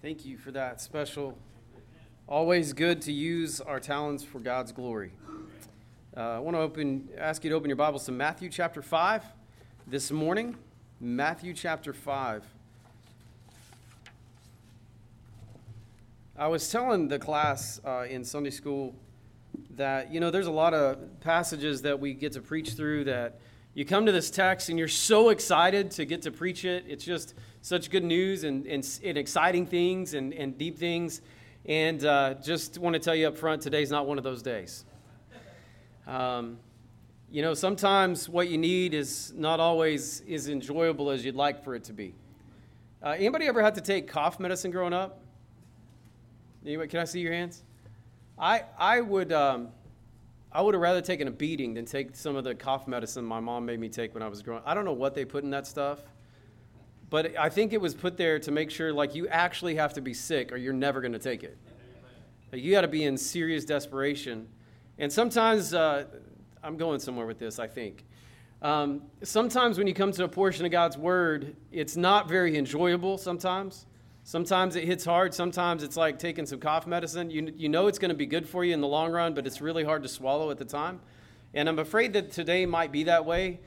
Thank you for that special. Always good to use our talents for God's glory. I want to ask you to open your Bibles to Matthew chapter 5 this morning. Matthew chapter 5. I was telling the class in Sunday school that, there's a lot of passages that we get to preach through that you come to this text and you're so excited to get to preach it. It's just such good news and exciting things and deep things. And just want to tell you up front, today's not one of those days. Sometimes what you need is not always as enjoyable as you'd like for it to be. Anybody ever had to take cough medicine growing up? Anybody, can I see your hands? I would have rather taken a beating than take some of the cough medicine my mom made me take when I was growing up. I don't know what they put in that stuff, but I think it was put there to make sure you actually have to be sick or you're never going to take it. You got to be in serious desperation. And sometimes, I'm going somewhere with this, I think. Sometimes when you come to a portion of God's Word, it's not very enjoyable sometimes. Sometimes it hits hard. Sometimes it's like taking some cough medicine. You know it's going to be good for you in the long run, but it's really hard to swallow at the time. And I'm afraid that today might be that way.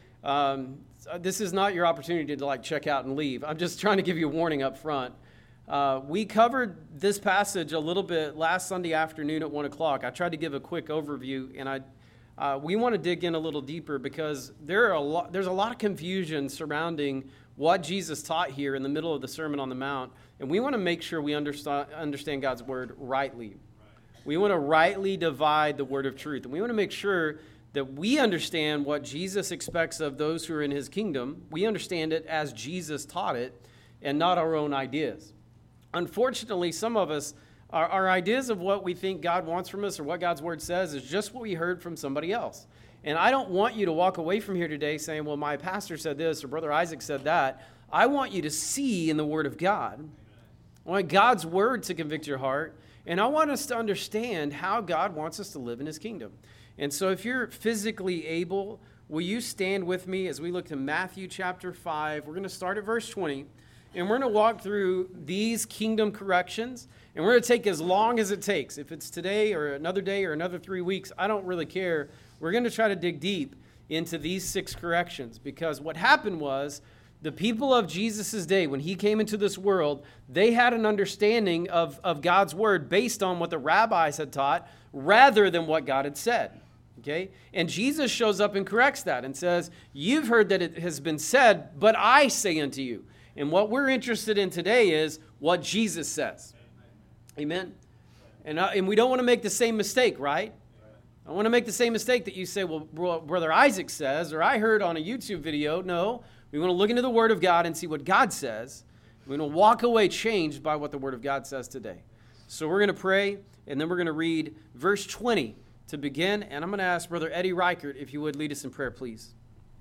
This is not your opportunity to check out and leave. I'm just trying to give you a warning up front. We covered this passage a little bit last Sunday afternoon at 1 o'clock. I tried to give a quick overview, and we want to dig in a little deeper because there's a lot of confusion surrounding what Jesus taught here in the middle of the Sermon on the Mount, and we want to make sure we understand God's Word rightly. We want to rightly divide the Word of truth, and we want to make sure that we understand what Jesus expects of those who are in His kingdom. We understand it as Jesus taught it, and not our own ideas. Unfortunately, some of us, our ideas of what we think God wants from us or what God's Word says is just what we heard from somebody else. And I don't want you to walk away from here today saying, well, my pastor said this or Brother Isaac said that. I want you to see in the Word of God. I want God's Word to convict your heart. And I want us to understand how God wants us to live in His kingdom. And so if you're physically able, will you stand with me as we look to Matthew chapter 5. We're going to start at verse 20. And we're going to walk through these kingdom corrections. And we're going to take as long as it takes. If it's today or another day or another 3 weeks, I don't really care. We're going to try to dig deep into these 6 corrections. Because what happened was the people of Jesus' day, when He came into this world, they had an understanding of God's Word based on what the rabbis had taught rather than what God had said. Okay? And Jesus shows up and corrects that and says, you've heard that it has been said, but I say unto you. And what we're interested in today is what Jesus says. Amen? And we don't want to make the same mistake, right? I want to make the same mistake that you say, well, Brother Isaac says, or I heard on a YouTube video. No, we want to look into the Word of God and see what God says. We're going to walk away changed by what the Word of God says today. So we're going to pray, and then we're going to read verse 20 to begin. And I'm going to ask Brother Eddie Reichert if you would lead us in prayer, please.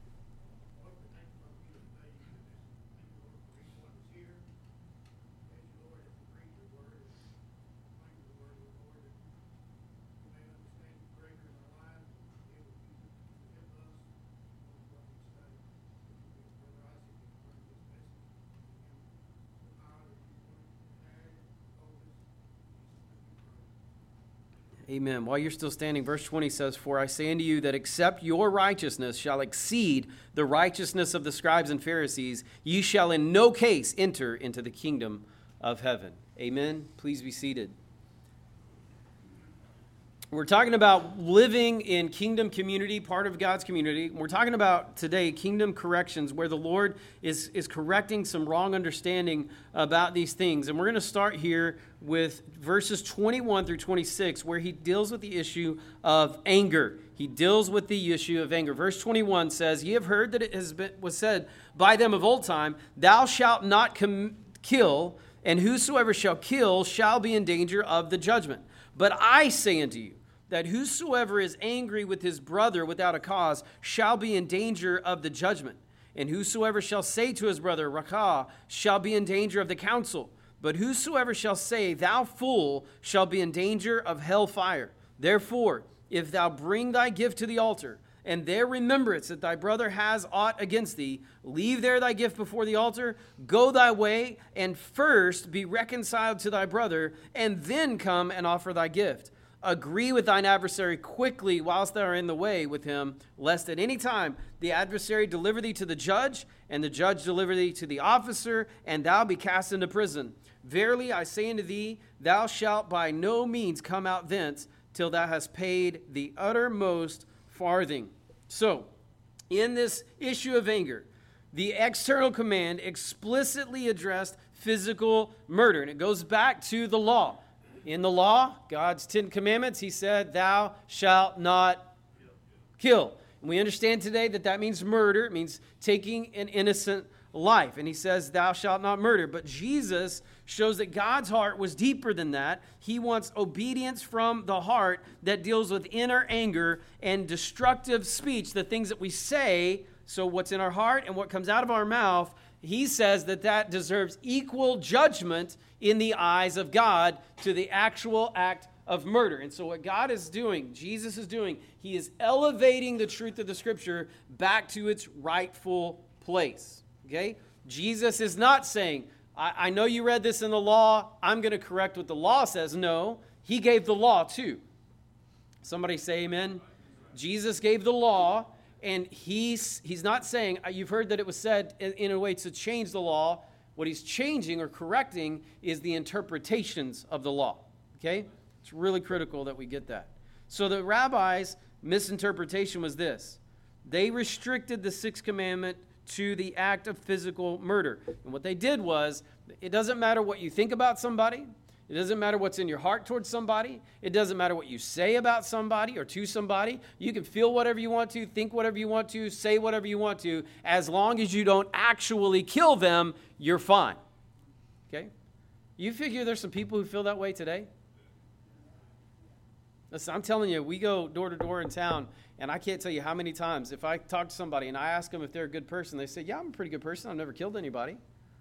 Amen. While you're still standing, verse 20 says, for I say unto you that except your righteousness shall exceed the righteousness of the scribes and Pharisees, ye shall in no case enter into the kingdom of heaven. Amen. Please be seated. We're talking about living in kingdom community, part of God's community. We're talking about today kingdom corrections, where the Lord is correcting some wrong understanding about these things. And we're going to start here with verses 21 through 26, where He deals with the issue of anger. He deals with the issue of anger. Verse 21 says, ye have heard that it was said by them of old time, thou shalt not kill, and whosoever shall kill shall be in danger of the judgment. But I say unto you, that whosoever is angry with his brother without a cause shall be in danger of the judgment. And whosoever shall say to his brother, Rakah, shall be in danger of the council. But whosoever shall say, thou fool, shall be in danger of hell fire. Therefore, if thou bring thy gift to the altar, and there rememberest that thy brother has aught against thee, leave there thy gift before the altar, go thy way, and first be reconciled to thy brother, and then come and offer thy gift. Agree with thine adversary quickly whilst thou art in the way with him, lest at any time the adversary deliver thee to the judge, and the judge deliver thee to the officer, and thou be cast into prison. Verily I say unto thee, thou shalt by no means come out thence till thou hast paid the uttermost farthing. So, in this issue of anger, the external command explicitly addressed physical murder, and it goes back to the law. In the law, God's 10 commandments, he said, thou shalt not kill. And we understand today that that means murder. It means taking an innocent life. And he says, thou shalt not murder. But Jesus shows that God's heart was deeper than that. He wants obedience from the heart that deals with inner anger and destructive speech, the things that we say. So what's in our heart and what comes out of our mouth, he says that that deserves equal judgment in the eyes of God to the actual act of murder. And so what God is doing, Jesus is doing, he is elevating the truth of the Scripture back to its rightful place. Okay? Jesus is not saying, I know you read this in the law, I'm going to correct what the law says. No, he gave the law too. Somebody say amen. Jesus gave the law, and he's not saying, you've heard that it was said in a way to change the law. What he's changing or correcting is the interpretations of the law. Okay? It's really critical that we get that. So the rabbis' misinterpretation was this. They restricted the sixth commandment to the act of physical murder. And what they did was, it doesn't matter what you think about somebody. It doesn't matter what's in your heart towards somebody. It doesn't matter what you say about somebody or to somebody. You can feel whatever you want to, think whatever you want to, say whatever you want to. As long as you don't actually kill them, you're fine. Okay? You figure there's some people who feel that way today? Listen, I'm telling you, we go door to door in town, and I can't tell you how many times if I talk to somebody and I ask them if they're a good person, they say, yeah, I'm a pretty good person. I've never killed anybody.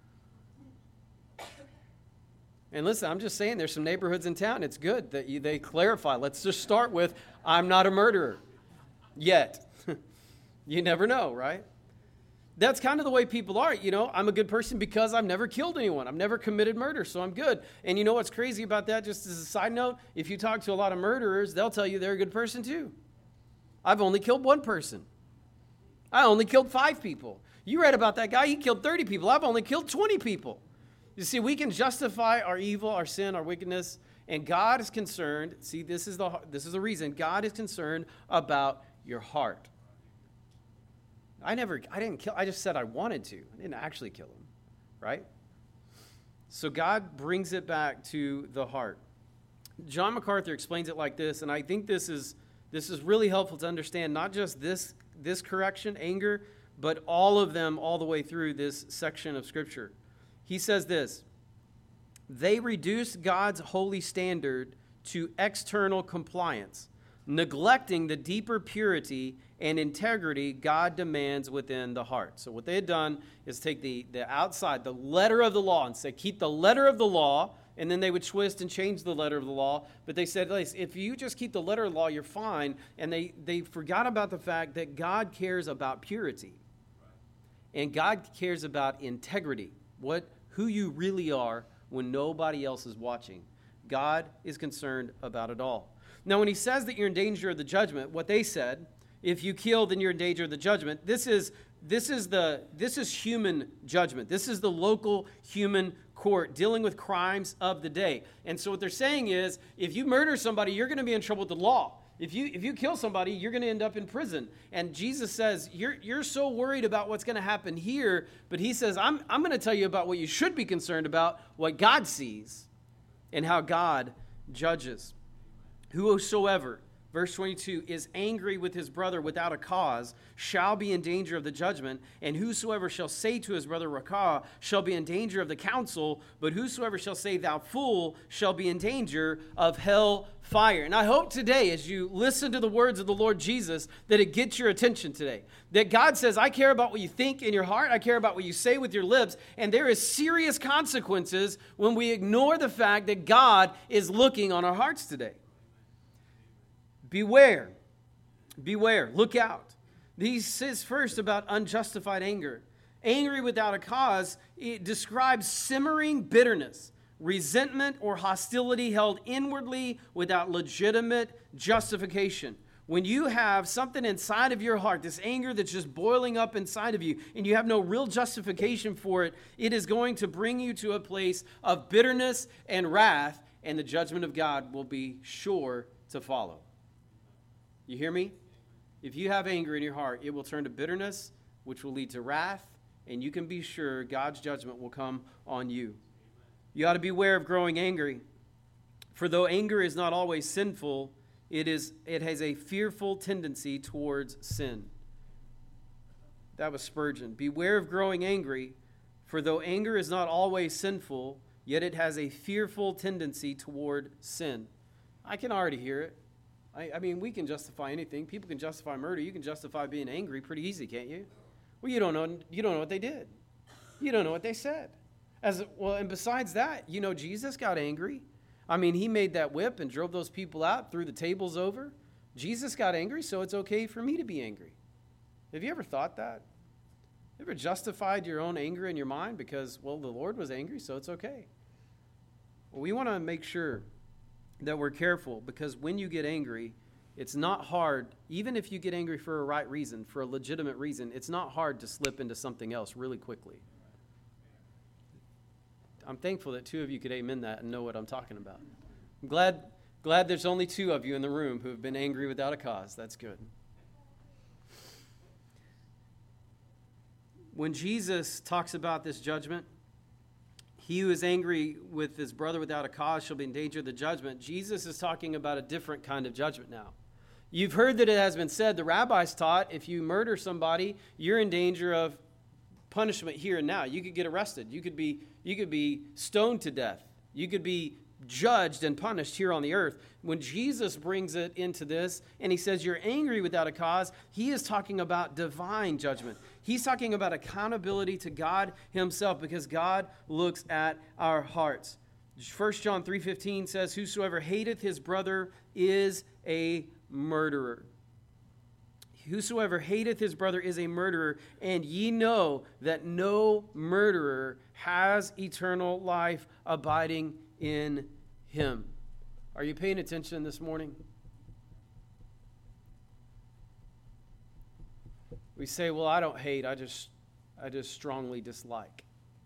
And listen, I'm just saying there's some neighborhoods in town. It's good that they clarify. Let's just start with, I'm not a murderer yet. You never know, right? That's kind of the way people are. You know, I'm a good person because I've never killed anyone. I've never committed murder, so I'm good. And you know what's crazy about that, just as a side note? If you talk to a lot of murderers, they'll tell you they're a good person too. I've only killed one person. I only killed 5 people. You read about that guy, he killed 30 people. I've only killed 20 people. You see, we can justify our evil, our sin, our wickedness, and God is concerned. See, this is the reason. God is concerned about your heart. I didn't kill. I just said I wanted to. I didn't actually kill him, right? So God brings it back to the heart. John MacArthur explains it like this, and I think this is really helpful to understand not just this correction, anger, but all of them all the way through this section of Scripture. He says this, they reduce God's holy standard to external compliance, neglecting the deeper purity and integrity God demands within the heart. So what they had done is take the outside, the letter of the law, and say, keep the letter of the law, and then they would twist and change the letter of the law. But they said, if you just keep the letter of the law, you're fine. And they forgot about the fact that God cares about purity. And God cares about integrity. Who you really are when nobody else is watching. God is concerned about it all. Now, when he says that you're in danger of the judgment, what they said, if you kill, then you're in danger of the judgment. This is human judgment. This is the local human court dealing with crimes of the day. And so what they're saying is, if you murder somebody, you're going to be in trouble with the law. If you kill somebody, you're going to end up in prison. And Jesus says, you're so worried about what's going to happen here, but he says, I'm going to tell you about what you should be concerned about, what God sees, and how God judges. Whosoever, verse 22, is angry with his brother without a cause shall be in danger of the judgment, and whosoever shall say to his brother Rakah shall be in danger of the council, but whosoever shall say thou fool shall be in danger of hell fire. And I hope today, as you listen to the words of the Lord Jesus, that it gets your attention today. That God says, I care about what you think in your heart, I care about what you say with your lips, and there is serious consequences when we ignore the fact that God is looking on our hearts today. Beware, look out. He says first about unjustified anger. Angry without a cause, it describes simmering bitterness, resentment, or hostility held inwardly without legitimate justification. When you have something inside of your heart, this anger that's just boiling up inside of you, and you have no real justification for it, it is going to bring you to a place of bitterness and wrath, and the judgment of God will be sure to follow. You hear me? If you have anger in your heart, it will turn to bitterness, which will lead to wrath, and you can be sure God's judgment will come on you. You ought to beware of growing angry. For though anger is not always sinful, it has a fearful tendency towards sin. That was Spurgeon. Beware of growing angry, for though anger is not always sinful, yet it has a fearful tendency toward sin. I can already hear it. I mean, we can justify anything. People can justify murder. You can justify being angry pretty easy, can't you? Well, you don't know what they did. You don't know what they said. And besides that, Jesus got angry. I mean, he made that whip and drove those people out, threw the tables over. Jesus got angry, so it's okay for me to be angry. Have you ever thought that? You ever justified your own anger in your mind because, the Lord was angry, so it's okay? Well, we want to make sure that we're careful, because when you get angry, it's not hard, even if you get angry for a right reason, for a legitimate reason, it's not hard to slip into something else really quickly. I'm thankful that two of you could amen that and know what I'm talking about. I'm glad there's only two of you in the room who have been angry without a cause. That's good. When Jesus talks about this judgment, he who is angry with his brother without a cause shall be in danger of the judgment. Jesus is talking about a different kind of judgment now. You've heard that it has been said, the rabbis taught, if you murder somebody, you're in danger of punishment here and now. You could get arrested. You could be stoned to death. You could be judged and punished here on the earth. When Jesus brings it into this and he says you're angry without a cause, he is talking about divine judgment. He's talking about accountability to God himself, because God looks at our hearts. 1 John 3:15 says, whosoever hateth his brother is a murderer. Whosoever hateth his brother is a murderer, and ye know that no murderer has eternal life abiding in him. Are you paying attention this morning? We say, I don't hate, I just strongly dislike.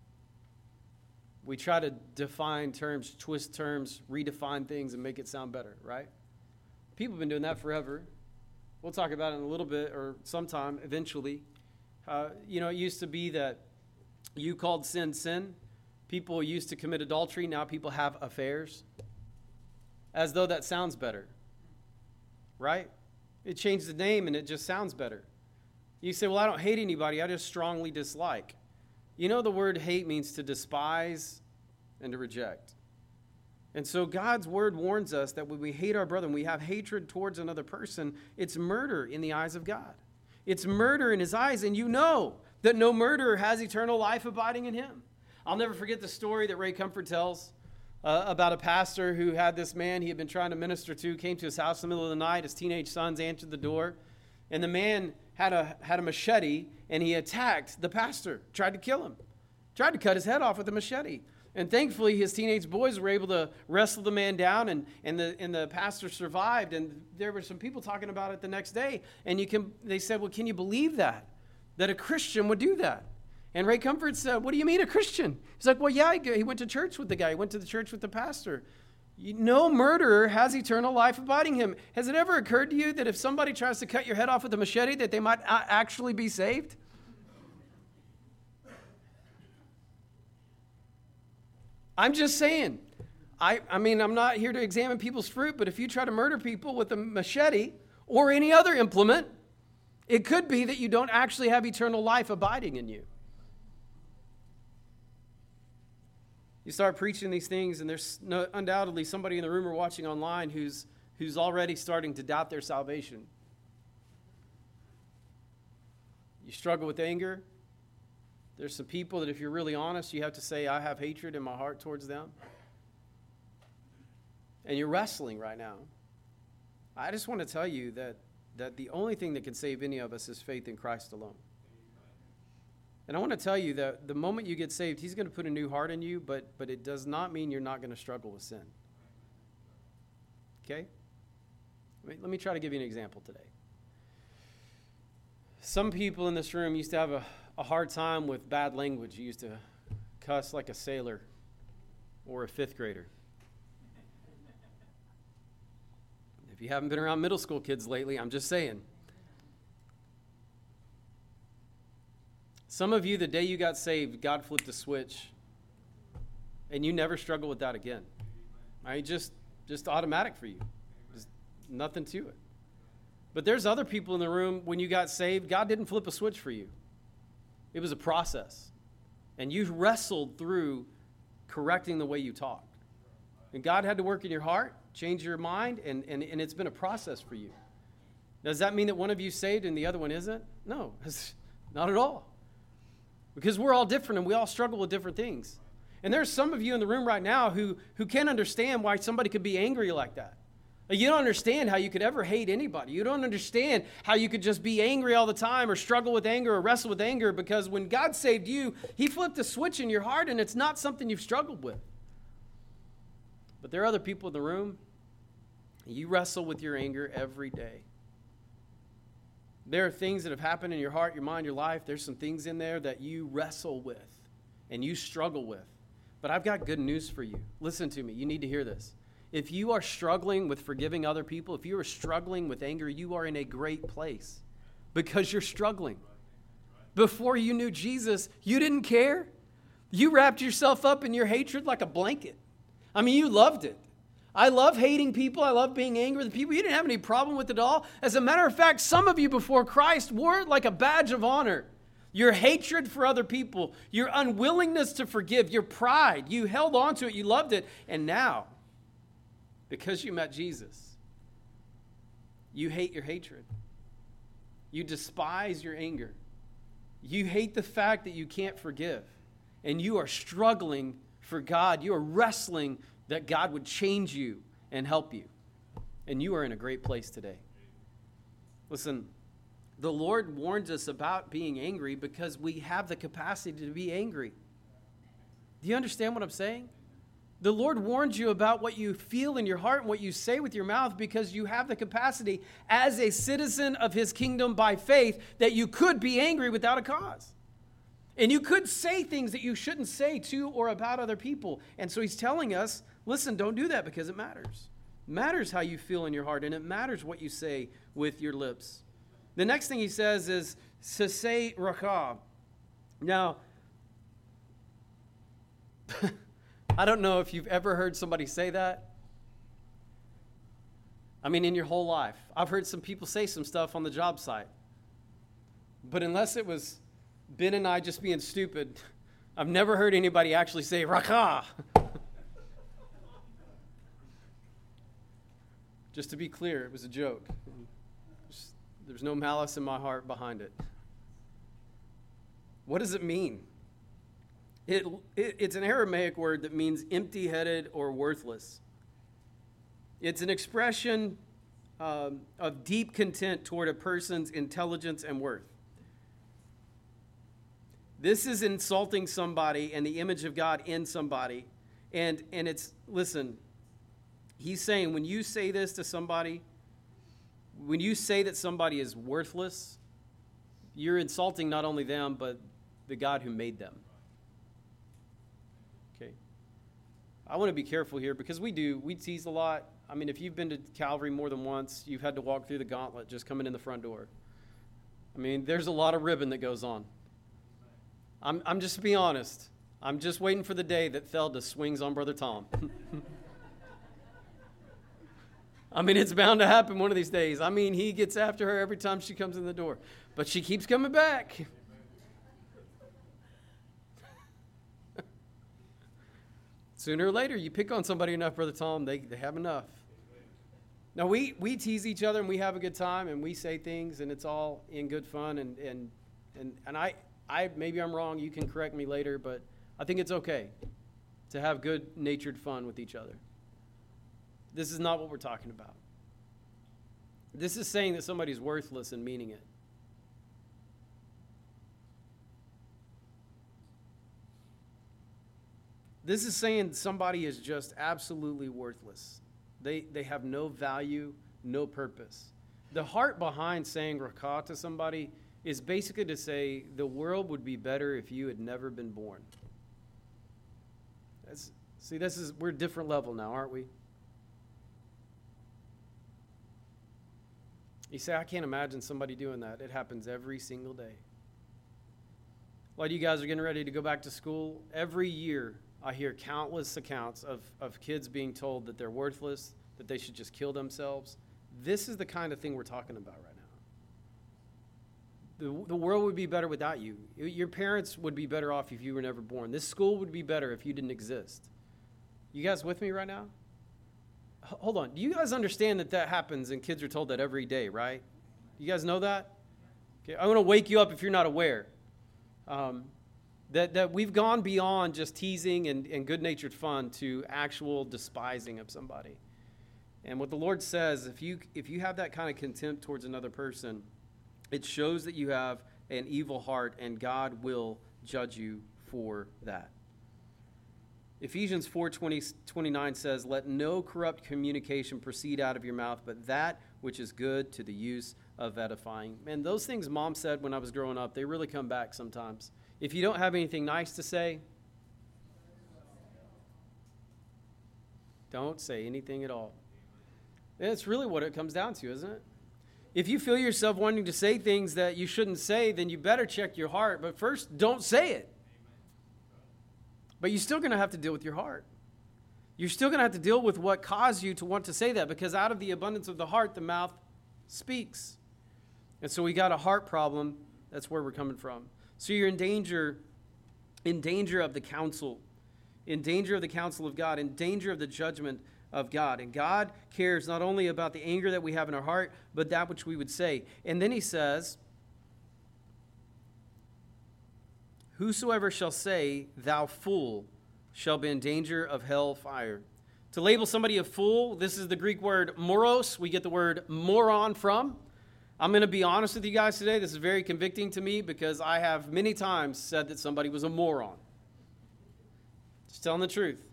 We try to define terms, twist terms, redefine things, and make it sound better, right? People have been doing that forever. We'll talk about it in a little bit or sometime eventually. It used to be that you called sin, sin. People used to commit adultery. Now people have affairs. As though that sounds better. Right? It changed the name and it just sounds better. You say, I don't hate anybody. I just strongly dislike. The word hate means to despise and to reject. And so God's word warns us that when we hate our brother and we have hatred towards another person, it's murder in the eyes of God. It's murder in his eyes, and you know that no murderer has eternal life abiding in him. I'll never forget the story that Ray Comfort tells about a pastor who had this man he had been trying to minister to, came to his house in the middle of the night. His teenage sons answered the door, and the man had a machete, and he attacked the pastor, tried to kill him, tried to cut his head off with a machete. And thankfully, his teenage boys were able to wrestle the man down, and the pastor survived. And there were some people talking about it the next day. And they said, can you believe that a Christian would do that? And Ray Comfort said, what do you mean a Christian? He's like, he went to church with the guy. He went to the church with the pastor. No murderer has eternal life abiding him. Has it ever occurred to you that if somebody tries to cut your head off with a machete, that they might actually be saved? I'm just saying. I mean, I'm not here to examine people's fruit, but if you try to murder people with a machete or any other implement, it could be that you don't actually have eternal life abiding in you. You start preaching these things, and there's undoubtedly somebody in the room or watching online who's already starting to doubt their salvation. You struggle with anger. There's some people that if you're really honest, you have to say, I have hatred in my heart towards them. And you're wrestling right now. I just want to tell you that that the only thing that can save any of us is faith in Christ alone. And I want to tell you that the moment you get saved, he's going to put a new heart in you, but it does not mean you're not going to struggle with sin. Okay? Let me try to give you an example today. Some people in this room used to have a hard time with bad language. You used to cuss like a sailor or a fifth grader. If you haven't been around middle school kids lately, I'm just saying. Some of you, the day you got saved, God flipped a switch, and you never struggle with that again. I mean, just automatic for you. There's nothing to it. But there's other people in the room, when you got saved, God didn't flip a switch for you. It was a process. And you wrestled through correcting the way you talked. And God had to work in your heart, change your mind, and it's been a process for you. Does that mean that one of you is saved and the other one isn't? No, not at all. Because we're all different and we all struggle with different things. And there's some of you in the room right now who can't understand why somebody could be angry like that. You don't understand how you could ever hate anybody. You don't understand how you could just be angry all the time or struggle with anger or wrestle with anger, because when God saved you, he flipped a switch in your heart and it's not something you've struggled with. But there are other people in the room, you wrestle with your anger every day. There are things that have happened in your heart, your mind, your life. There's some things in there that you wrestle with and you struggle with. But I've got good news for you. Listen to me. You need to hear this. If you are struggling with forgiving other people, if you are struggling with anger, you are in a great place because you're struggling. Before you knew Jesus, you didn't care. You wrapped yourself up in your hatred like a blanket. I mean, you loved it. I love hating people. I love being angry with people. You didn't have any problem with it at all. As a matter of fact, some of you before Christ wore it like a badge of honor. Your hatred for other people, your unwillingness to forgive, your pride, you held on to it, you loved it, and now, because you met Jesus, you hate your hatred. You despise your anger. You hate the fact that you can't forgive. And you are struggling for God. You are wrestling that God would change you and help you. And you are in a great place today. Listen, the Lord warns us about being angry because we have the capacity to be angry. Do you understand what I'm saying? The Lord warns you about what you feel in your heart and what you say with your mouth because you have the capacity as a citizen of his kingdom by faith that you could be angry without a cause. And you could say things that you shouldn't say to or about other people. And so he's telling us, listen, don't do that because it matters. It matters how you feel in your heart, and it matters what you say with your lips. The next thing he says is, Sasei Rakah. Now, I don't know if you've ever heard somebody say that. I mean, in your whole life. I've heard some people say some stuff on the job site. But unless it was Ben and I just being stupid, I've never heard anybody actually say, Rakah. Just to be clear, it was a joke. There's no malice in my heart behind it. What does it mean? It's an Aramaic word that means empty-headed or worthless. It's an expression of deep content toward a person's intelligence and worth. This is insulting somebody and the image of God in somebody. And it's, listen, he's saying when you say this to somebody, when you say that somebody is worthless, you're insulting not only them, but the God who made them. Okay? I want to be careful here because we tease a lot. I mean, if you've been to Calvary more than once, you've had to walk through the gauntlet just coming in the front door. I mean, there's a lot of ribbon that goes on. I'm just being honest. I'm just waiting for the day that Thelda swings on Brother Tom. I mean, it's bound to happen one of these days. I mean, he gets after her every time she comes in the door. But she keeps coming back. Sooner or later, you pick on somebody enough, Brother Tom, they have enough. Now, we tease each other and we have a good time and we say things and it's all in good fun. And I maybe I'm wrong. You can correct me later, but I think it's okay to have good-natured fun with each other. This is not what we're talking about. This is saying that somebody's worthless and meaning it. This is saying somebody is just absolutely worthless. They have no value, no purpose. The heart behind saying rakah to somebody is basically to say the world would be better if you had never been born. We're a different level now, aren't we? You say, I can't imagine somebody doing that. It happens every single day. A lot of you guys are getting ready to go back to school. Every year, I hear countless accounts of kids being told that they're worthless, that they should just kill themselves. This is the kind of thing we're talking about right now. The world would be better without you. Your parents would be better off if you were never born. This school would be better if you didn't exist. You guys with me right now? Hold on. Do you guys understand that happens and kids are told that every day, right? You guys know that? Okay, I want to wake you up if you're not aware. That we've gone beyond just teasing and good-natured fun to actual despising of somebody. And what the Lord says, if you have that kind of contempt towards another person, it shows that you have an evil heart, and God will judge you for that. Ephesians 4:29 says, "Let no corrupt communication proceed out of your mouth, but that which is good to the use of edifying." Man, those things Mom said when I was growing up, they really come back sometimes. If you don't have anything nice to say, don't say anything at all. And it's really what it comes down to, isn't it? If you feel yourself wanting to say things that you shouldn't say, then you better check your heart. But first, don't say it. But you're still going to have to deal with your heart. You're still going to have to deal with what caused you to want to say that, because out of the abundance of the heart, the mouth speaks. And so we got a heart problem. That's where we're coming from. So you're in danger of the counsel, in danger of the counsel of God, in danger of the judgment of God. And God cares not only about the anger that we have in our heart, but that which we would say. And then he says, "Whosoever shall say, 'Thou fool,' shall be in danger of hell fire." To label somebody a fool, this is the Greek word moros. We get the word moron from. I'm going to be honest with you guys today. This is very convicting to me because I have many times said that somebody was a moron. Just telling the truth.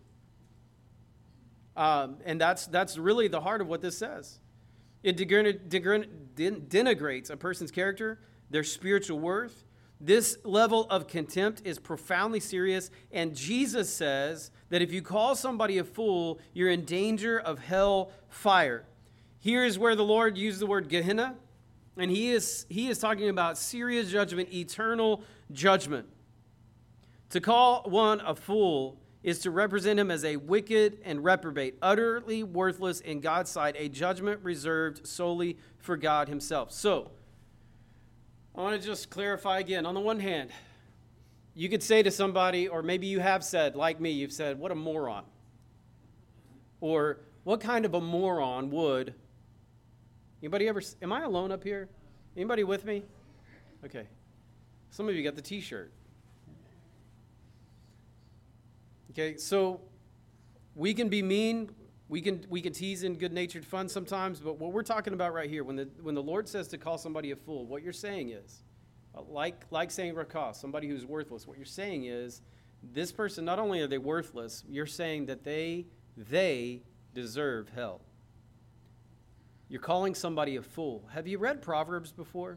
And that's really the heart of what this says. It denigrates a person's character, their spiritual worth. This level of contempt is profoundly serious, and Jesus says that if you call somebody a fool, you're in danger of hell fire. Here is where the Lord used the word Gehenna, and he is talking about serious judgment, eternal judgment. To call one a fool is to represent him as a wicked and reprobate, utterly worthless in God's sight, a judgment reserved solely for God himself. So, I want to just clarify again. On the one hand, you could say to somebody, or maybe you have said, like me, you've said, "What a moron." Or, "What kind of a moron would..." Anybody ever... Am I alone up here? Anybody with me? Okay. Some of you got the t-shirt. Okay, so we can be mean. We can tease in good-natured fun sometimes, but what we're talking about right here, when the Lord says to call somebody a fool, what you're saying is, like saying rakah, somebody who's worthless, what you're saying is, this person, not only are they worthless, you're saying that they deserve hell. You're calling somebody a fool. Have you read Proverbs before?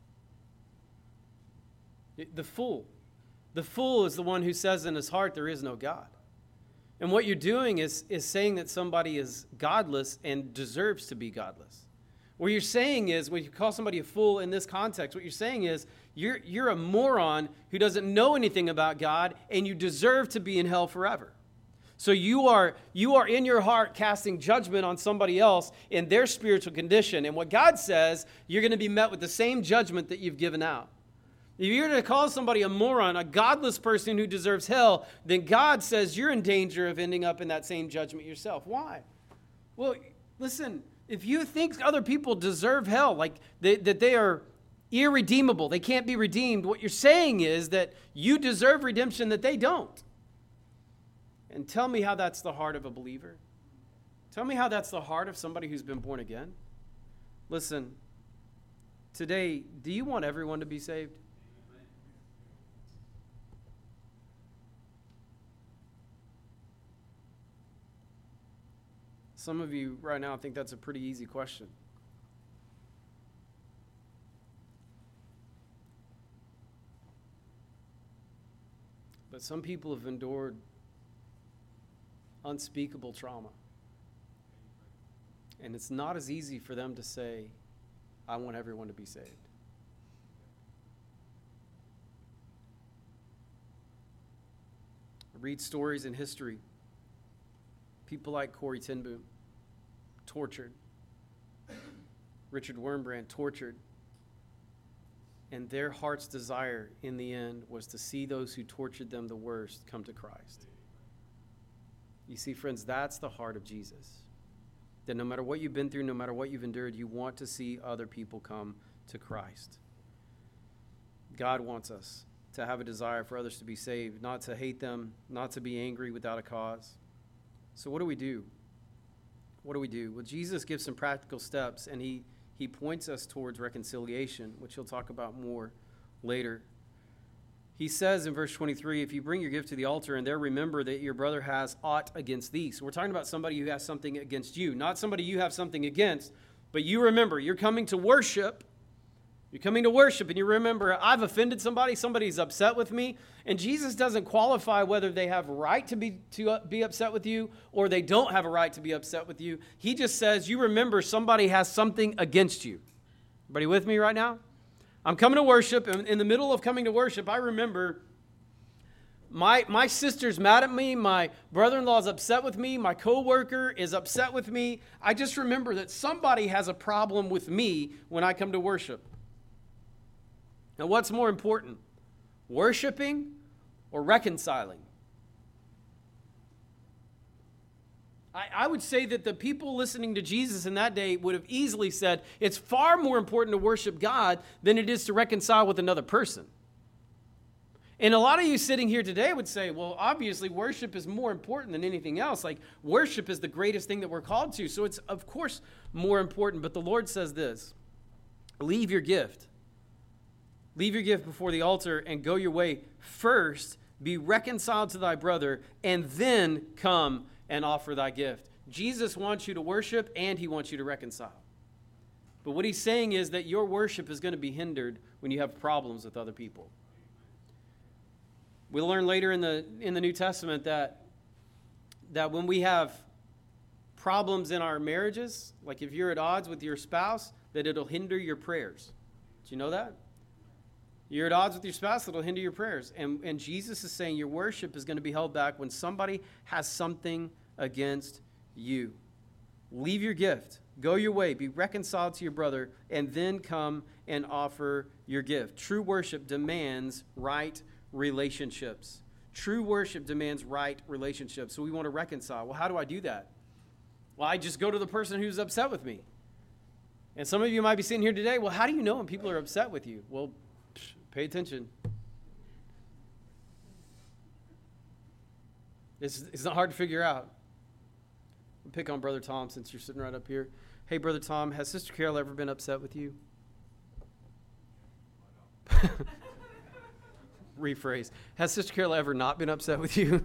The fool is the one who says in his heart there is no God. And what you're doing is saying that somebody is godless and deserves to be godless. What you're saying is, when you call somebody a fool in this context, what you're saying is you're a moron who doesn't know anything about God, and you deserve to be in hell forever. So you are in your heart casting judgment on somebody else in their spiritual condition. And what God says, you're going to be met with the same judgment that you've given out. If you're to call somebody a moron, a godless person who deserves hell, then God says you're in danger of ending up in that same judgment yourself. Why? Well, listen, if you think other people deserve hell, like that they are irredeemable, they can't be redeemed, what you're saying is that you deserve redemption that they don't. And tell me how that's the heart of a believer. Tell me how that's the heart of somebody who's been born again. Listen, today, do you want everyone to be saved? Some of you right now think that's a pretty easy question. But some people have endured unspeakable trauma. And it's not as easy for them to say, I want everyone to be saved. Read stories in history. People like Corrie ten Boom, tortured. Richard Wurmbrand, tortured. And their heart's desire in the end was to see those who tortured them the worst come to Christ. You see, friends, that's the heart of Jesus. That no matter what you've been through, no matter what you've endured, you want to see other people come to Christ. God wants us to have a desire for others to be saved, not to hate them, not to be angry without a cause. So what do we do? What do we do? Well, Jesus gives some practical steps, and he points us towards reconciliation, which he'll talk about more later. He says in verse 23, if you bring your gift to the altar and there remember that your brother has aught against thee. So we're talking about somebody who has something against you, not somebody you have something against, but you remember you're coming to worship. You're coming to worship and you remember I've offended somebody, somebody's upset with me, and Jesus doesn't qualify whether they have a right to be upset with you or they don't have a right to be upset with you. He just says you remember somebody has something against you. Everybody with me right now? I'm coming to worship, and in the middle of coming to worship, I remember my sister's mad at me, my brother-in-law is upset with me, my coworker is upset with me. I just remember that somebody has a problem with me when I come to worship. Now, what's more important, worshiping or reconciling? I would say that the people listening to Jesus in that day would have easily said, it's far more important to worship God than it is to reconcile with another person. And a lot of you sitting here today would say, well, obviously worship is more important than anything else. Like, worship is the greatest thing that we're called to, so it's, of course, more important. But the Lord says this, leave your gift. Leave your gift before the altar and go your way. First, be reconciled to thy brother, and then come and offer thy gift. Jesus wants you to worship, and he wants you to reconcile. But what he's saying is that your worship is going to be hindered when you have problems with other people. We'll learn later in the New Testament that when we have problems in our marriages, like if you're at odds with your spouse, that it'll hinder your prayers. Did you know that? You're at odds with your spouse, it'll hinder your prayers. And Jesus is saying your worship is going to be held back when somebody has something against you. Leave your gift. Go your way. Be reconciled to your brother, and then come and offer your gift. True worship demands right relationships. True worship demands right relationships. So we want to reconcile. Well, how do I do that? Well, I just go to the person who's upset with me. And some of you might be sitting here today, well, how do you know when people are upset with you? Well, pay attention. It's not hard to figure out. I'll pick on Brother Tom since you're sitting right up here. Hey, Brother Tom, has Sister Carol ever been upset with you? Rephrase. Has Sister Carol ever not been upset with you?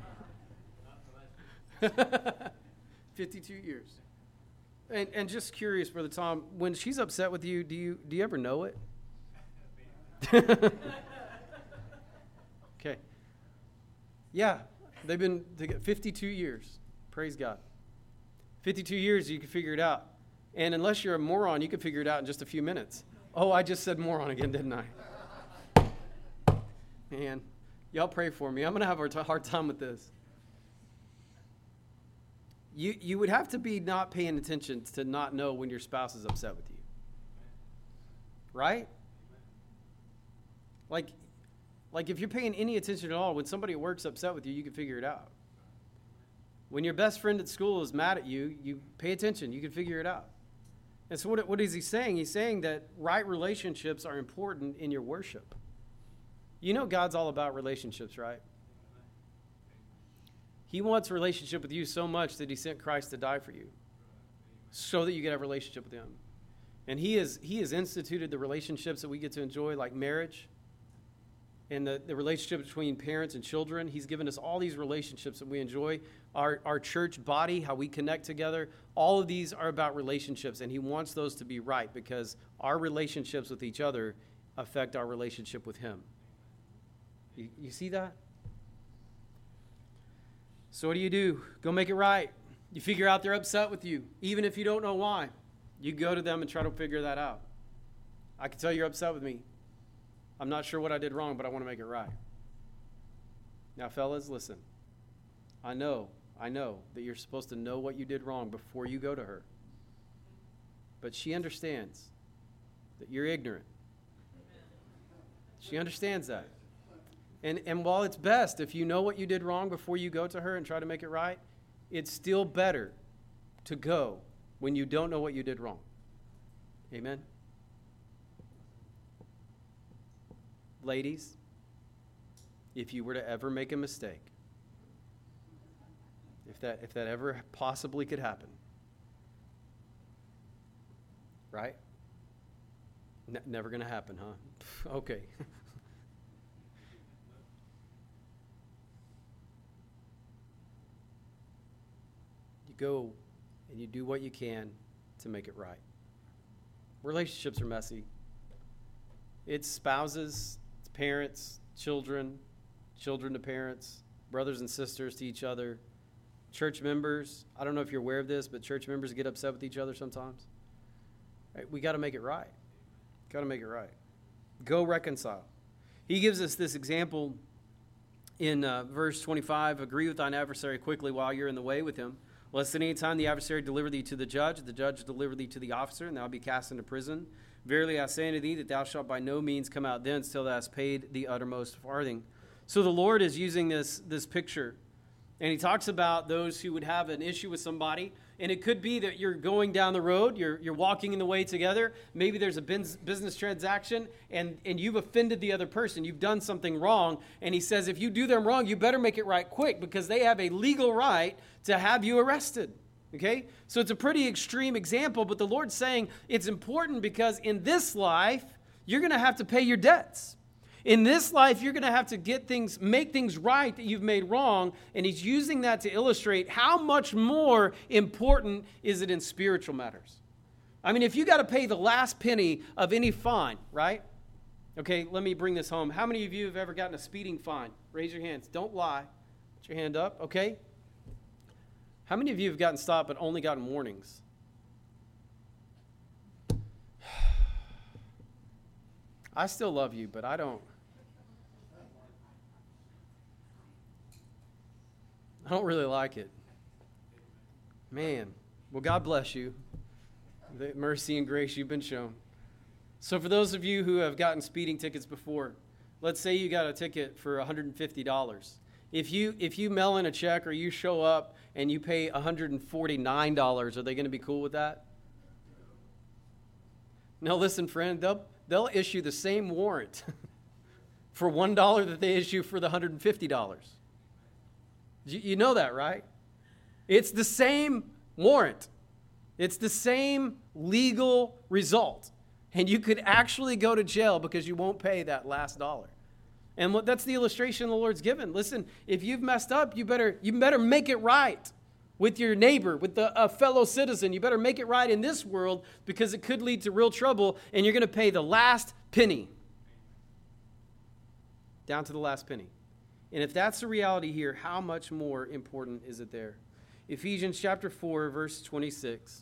52 years. And just curious, Brother Tom, when she's upset with you, do you ever know it? Okay. Yeah, they've been together 52 years. Praise God. 52 years, you can figure it out. And unless you're a moron, you can figure it out in just a few minutes. Oh, I just said moron again, didn't I? Man, y'all pray for me. I'm going to have a hard time with this. You would have to be not paying attention to not know when your spouse is upset with you. Right? Like if you're paying any attention at all, when somebody at work's upset with you, you can figure it out. When your best friend at school is mad at you, you pay attention, you can figure it out. And so what is he saying? He's saying that right relationships are important in your worship. You know God's all about relationships, right? He wants a relationship with you so much that he sent Christ to die for you so that you can have a relationship with him. And he has instituted the relationships that we get to enjoy, like marriage and the relationship between parents and children. He's given us all these relationships that we enjoy. Our church body, how we connect together, all of these are about relationships, and he wants those to be right because our relationships with each other affect our relationship with him. You see that? So what do? Go make it right. You figure out they're upset with you, even if you don't know why. You go to them and try to figure that out. I can tell you're upset with me. I'm not sure what I did wrong, but I want to make it right. Now, fellas, listen. I know that you're supposed to know what you did wrong before you go to her. But she understands that you're ignorant. She understands that. And while it's best if you know what you did wrong before you go to her and try to make it right, it's still better to go when you don't know what you did wrong. Amen? Ladies, if you were to ever make a mistake, if that ever possibly could happen, right? Never going to happen, huh? Okay. You go and you do what you can to make it right. Relationships are messy. It's spouses, it's parents, children to parents, brothers and sisters to each other, church members. I don't know if you're aware of this, but church members get upset with each other sometimes. Right? We got to make it right. Got to make it right. Go reconcile. He gives us this example in verse 25. Agree with thine adversary quickly while you're in the way with him. Lest at any time the adversary deliver thee to the judge deliver thee to the officer, and thou be cast into prison. Verily I say unto thee that thou shalt by no means come out thence till thou hast paid the uttermost farthing. So the Lord is using this picture, and he talks about those who would have an issue with somebody. And it could be that you're going down the road, you're walking in the way together. Maybe there's a business transaction, and you've offended the other person. You've done something wrong. And he says, if you do them wrong, you better make it right quick because they have a legal right to have you arrested. Okay? So it's a pretty extreme example, but the Lord's saying it's important because in this life, you're going to have to pay your debts. In this life, you're going to have to make things right that you've made wrong, and he's using that to illustrate how much more important is it in spiritual matters. I mean, if you got to pay the last penny of any fine, right? Okay, let me bring this home. How many of you have ever gotten a speeding fine? Raise your hands. Don't lie. Put your hand up, okay? How many of you have gotten stopped but only gotten warnings? I still love you, but I don't really like it. Man, well, God bless you. The mercy and grace you've been shown. So for those of you who have gotten speeding tickets before, let's say you got a ticket for $150. If you mail in a check or you show up and you pay $149, are they going to be cool with that? Now listen, friend, they'll issue the same warrant for $1 that they issue for the $150. You know that, right? It's the same warrant. It's the same legal result. And you could actually go to jail because you won't pay that last dollar. And that's the illustration the Lord's given. Listen, if you've messed up, you better make it right with your neighbor, with a fellow citizen. You better make it right in this world because it could lead to real trouble, and you're going to pay the last penny. Down to the last penny. And if that's the reality here, how much more important is it there? Ephesians chapter 4, verse 26.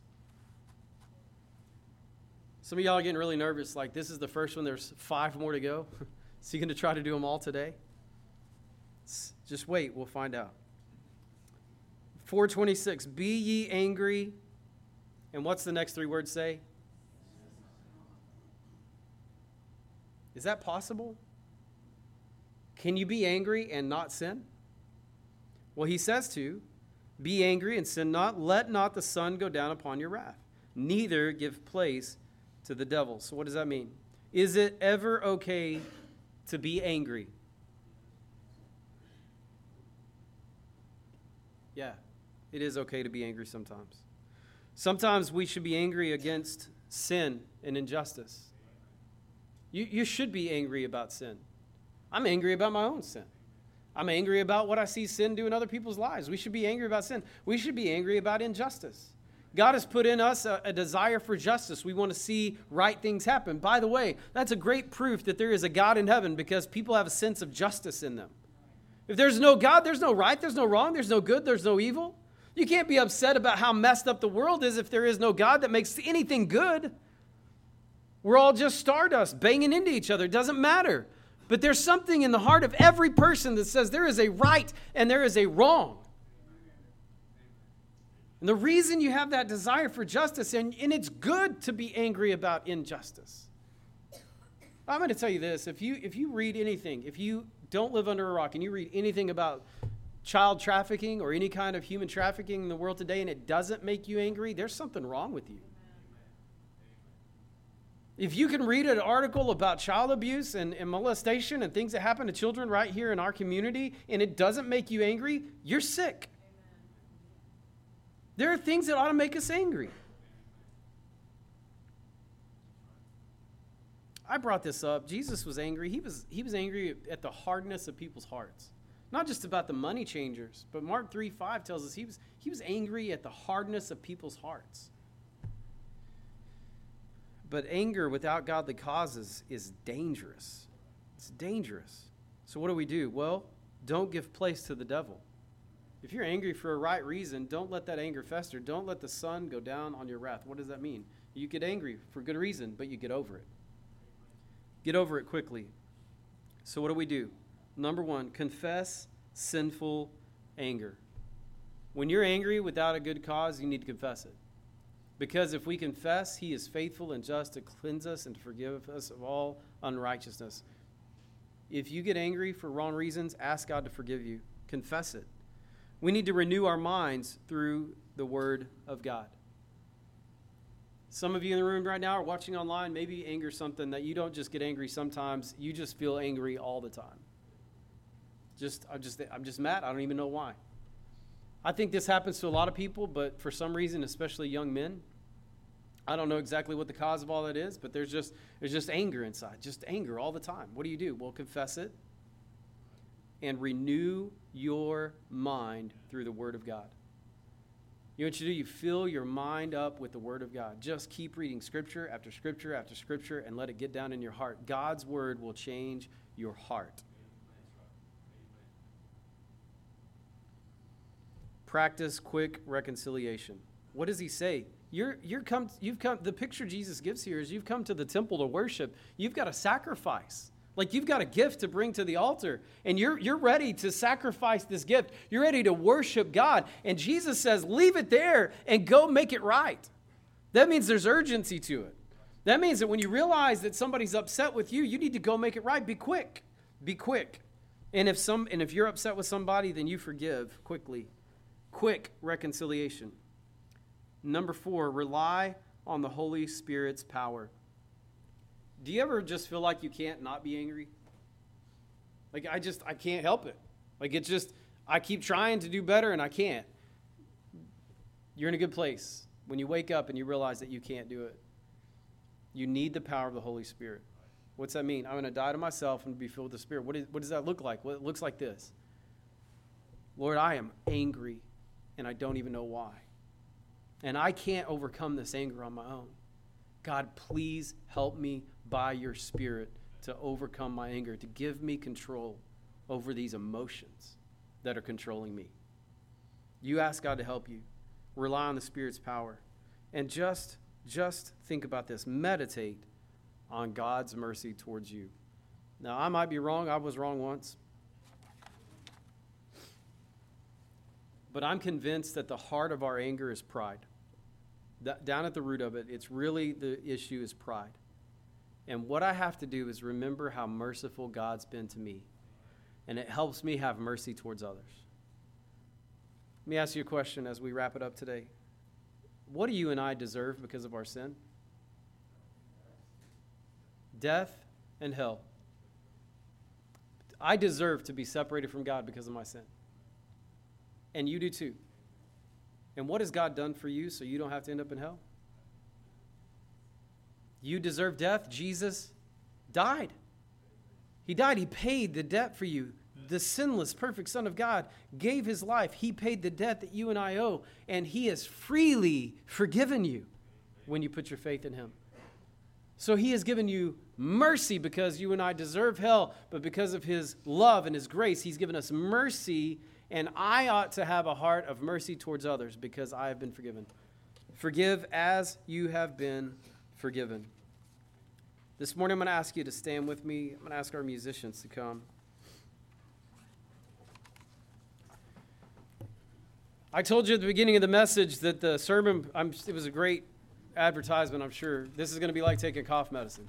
Some of y'all are getting really nervous, like this is the first one, there's 5 more to go. Is he going to try to do them all today? Just wait, we'll find out. 4:26, be ye angry. And what's the next 3 words say? Is that possible? Can you be angry and not sin? Well, he says to, be angry and sin not. Let not the sun go down upon your wrath. Neither give place to the devil. So what does that mean? Is it ever okay to be angry? Yeah, it is okay to be angry sometimes. Sometimes we should be angry against sin and injustice. You should be angry about sin. I'm angry about my own sin. I'm angry about what I see sin do in other people's lives. We should be angry about sin. We should be angry about injustice. God has put in us a desire for justice. We want to see right things happen. By the way, that's a great proof that there is a God in heaven because people have a sense of justice in them. If there's no God, there's no right, there's no wrong, there's no good, there's no evil. You can't be upset about how messed up the world is if there is no God that makes anything good. We're all just stardust banging into each other. It doesn't matter. But there's something in the heart of every person that says there is a right and there is a wrong. And the reason you have that desire for justice, and it's good to be angry about injustice. I'm going to tell you this. If you read anything, if you don't live under a rock and you read anything about child trafficking or any kind of human trafficking in the world today and it doesn't make you angry, there's something wrong with you. If you can read an article about child abuse and molestation and things that happen to children right here in our community and it doesn't make you angry, you're sick. There are things that ought to make us angry. I brought this up. Jesus was angry. He was angry at the hardness of people's hearts. Not just about the money changers, but Mark 3:5 tells us he was angry at the hardness of people's hearts. But anger without godly causes is dangerous. It's dangerous. So what do? Well, don't give place to the devil. If you're angry for a right reason, don't let that anger fester. Don't let the sun go down on your wrath. What does that mean? You get angry for good reason, but you get over it. Get over it quickly. So what do? Number 1, confess sinful anger. When you're angry without a good cause, you need to confess it. Because if we confess, he is faithful and just to cleanse us and to forgive us of all unrighteousness. If you get angry for wrong reasons, ask God to forgive you. Confess it. We need to renew our minds through the Word of God. Some of you in the room right now are watching online, maybe anger is something that you don't just get angry sometimes, you just feel angry all the time. I'm just mad. I don't even know why. I think this happens to a lot of people, but for some reason, especially young men, I don't know exactly what the cause of all that is, but there's just anger inside, just anger all the time. What do? Well, confess it and renew your mind through the Word of God. You know what you do? You fill your mind up with the Word of God. Just keep reading Scripture after Scripture after Scripture and let it get down in your heart. God's Word will change your heart. Practice quick reconciliation. What does he say? You've come. The picture Jesus gives here is you've come to the temple to worship. You've got a sacrifice. Like you've got a gift to bring to the altar. And you're ready to sacrifice this gift. You're ready to worship God. And Jesus says, leave it there and go make it right. That means there's urgency to it. That means that when you realize that somebody's upset with you, you need to go make it right. Be quick. Be quick. And if you're upset with somebody, then you forgive quickly. Quick reconciliation. Number 4, rely on the Holy Spirit's power. Do you ever just feel like you can't not be angry? Like I can't help it. Like I keep trying to do better and I can't. You're in a good place when you wake up and you realize that you can't do it. You need the power of the Holy Spirit. What's that mean? I'm going to die to myself and be filled with the Spirit. What does that look like? Well, it looks like this. Lord, I am angry. And I don't even know why. And I can't overcome this anger on my own. God, please help me by your Spirit to overcome my anger, to give me control over these emotions that are controlling me. You ask God to help you. Rely on the Spirit's power. And just think about this. Meditate on God's mercy towards you. Now, I might be wrong. I was wrong once. But I'm convinced that the heart of our anger is pride. Down at the root of it, it's really the issue is pride. And what I have to do is remember how merciful God's been to me. And it helps me have mercy towards others. Let me ask you a question as we wrap it up today. What do you and I deserve because of our sin? Death and hell. I deserve to be separated from God because of my sin. And you do too. And what has God done for you so you don't have to end up in hell? You deserve death. Jesus died. He died. He paid the debt for you. The sinless, perfect Son of God gave his life. He paid the debt that you and I owe. And he has freely forgiven you when you put your faith in him. So he has given you mercy because you and I deserve hell. But because of his love and his grace, he's given us mercy. And I ought to have a heart of mercy towards others because I have been forgiven. Forgive as you have been forgiven. This morning I'm going to ask you to stand with me. I'm going to ask our musicians to come. I told you at the beginning of the message that the sermon, it was a great advertisement, I'm sure. This is going to be like taking cough medicine.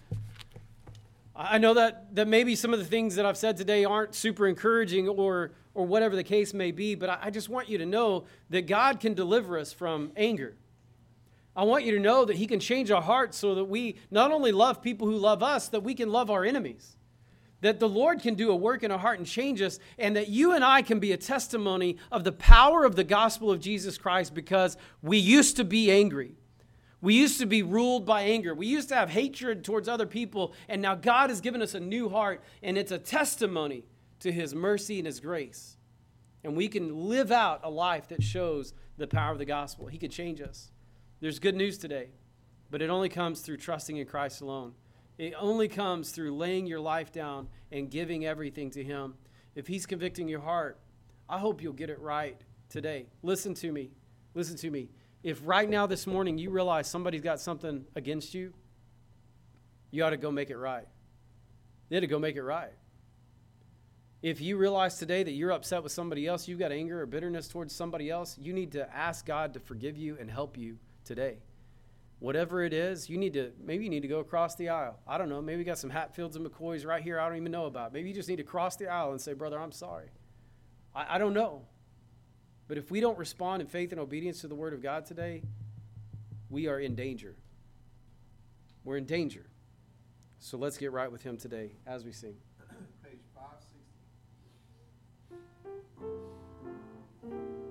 I know that maybe some of the things that I've said today aren't super encouraging or whatever the case may be, but I just want you to know that God can deliver us from anger. I want you to know that he can change our hearts so that we not only love people who love us, that we can love our enemies. That the Lord can do a work in our heart and change us, and that you and I can be a testimony of the power of the gospel of Jesus Christ because we used to be angry. We used to be ruled by anger. We used to have hatred towards other people, and now God has given us a new heart, and it's a testimony to his mercy and his grace. And we can live out a life that shows the power of the gospel. He can change us. There's good news today, but it only comes through trusting in Christ alone. It only comes through laying your life down and giving everything to him. If he's convicting your heart, I hope you'll get it right today. Listen to me. Listen to me. If right now this morning you realize somebody's got something against you, you ought to go make it right. You ought to go make it right. If you realize today that you're upset with somebody else, you've got anger or bitterness towards somebody else, you need to ask God to forgive you and help you today. Whatever it is, maybe you need to go across the aisle. I don't know. Maybe you got some Hatfields and McCoys right here I don't even know about. Maybe you just need to cross the aisle and say, brother, I'm sorry. I don't know. But if we don't respond in faith and obedience to the word of God today, we are in danger. We're in danger. So let's get right with him today as we sing. Page 560.